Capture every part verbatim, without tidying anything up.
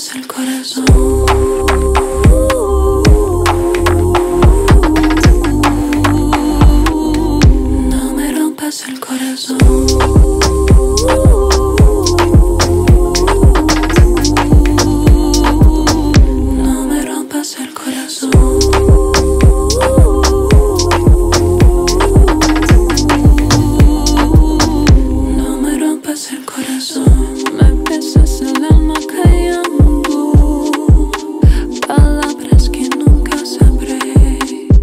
rompas el corazón. No me rompas el corazón. No me rompas el corazón. No me rompas el corazón. Me besas el alma callando palabras que nunca sabré,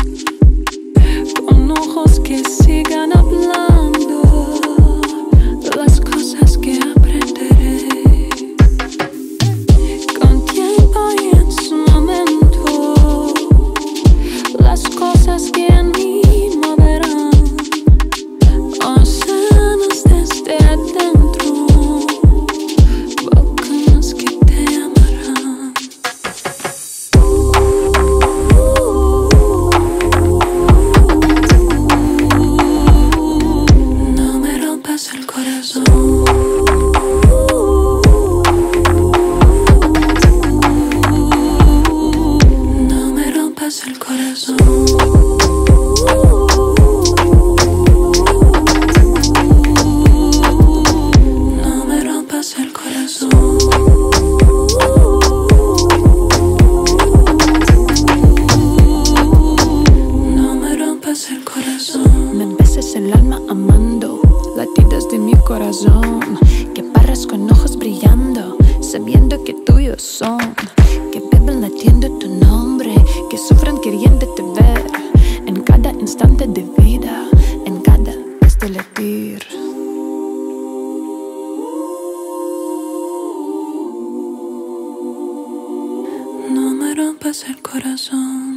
con ojos que sigan hablando las cosas que aprenderé. Con tiempo y en su momento las cosas que en mí moverán océanos desde adentro, volcanes que te amarán. No me rompas el corazón. No me rompas el corazón. No me rompas el corazón. No me rompas el corazón. Me besas el alma amando latidos de mi corazón, que parras con ojos brillando, sabiendo que tuyos son, que beben latiendo tu nombre, que sufran queriéndote ver en cada instante de vida, en cada este latir. No me rompas el corazón.